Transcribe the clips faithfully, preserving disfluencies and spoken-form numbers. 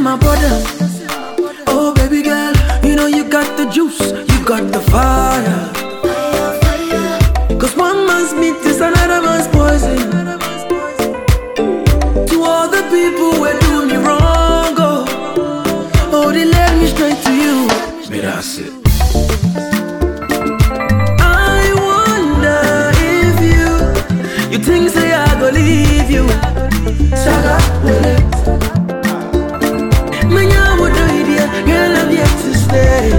my brother. Oh baby girl, you know you got the juice, you got the fire. Cause one man's meat is another man's poison. To all the people who do me wrong, oh, oh they led me straight to you. Me that's it. I wonder if you, you think say I go leave you. Saga, will it? Girl, I'm yet to stay.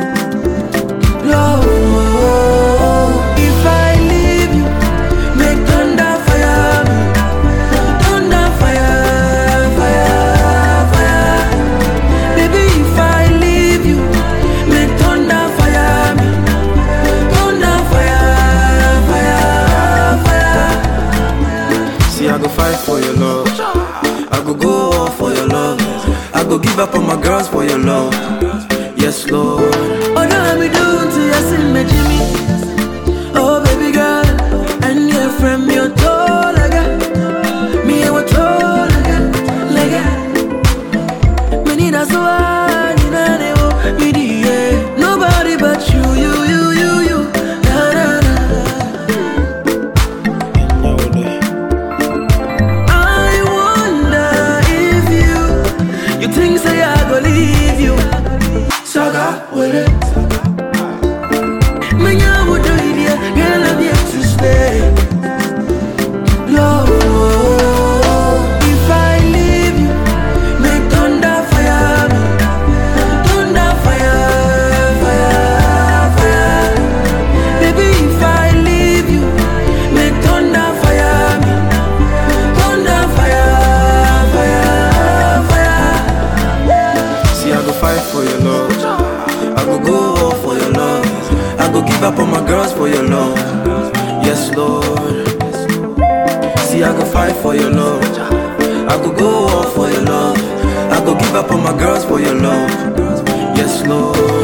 Love, if I leave you, make thunder fire me. Thunder fire, fire, fire. Baby, if I leave you, make thunder fire me. Thunder fire, fire, fire. See, I go fight for your love. I go go all for your love. I go give up on my girls for your love. Yes, Lord. Oh, no, I'm doing to you, sing me Jimmy. Oh, baby girl, and your friend, me, you're tall, like that. Me, you're tall, like that, like that. Me, need a so hard, in a name, me, yeah. Nobody but you, you, you, you, you. Na, na, na. I wonder if you, you think say I go leave you. Saga with it. Me I would do it, yeah. Girl, I'm yet to stay. Love, if I leave you, make thunder fire me. Thunder fire, fire, fire. Baby, if I leave you, make thunder fire me. Thunder fire, fire, fire. See, I go fight for your love. I go go all for your love. I go give up on my girls for your love. Yes, Lord. See, I go fight for your love. I go go all for your love. I go give up on my girls for your love. Yes, Lord.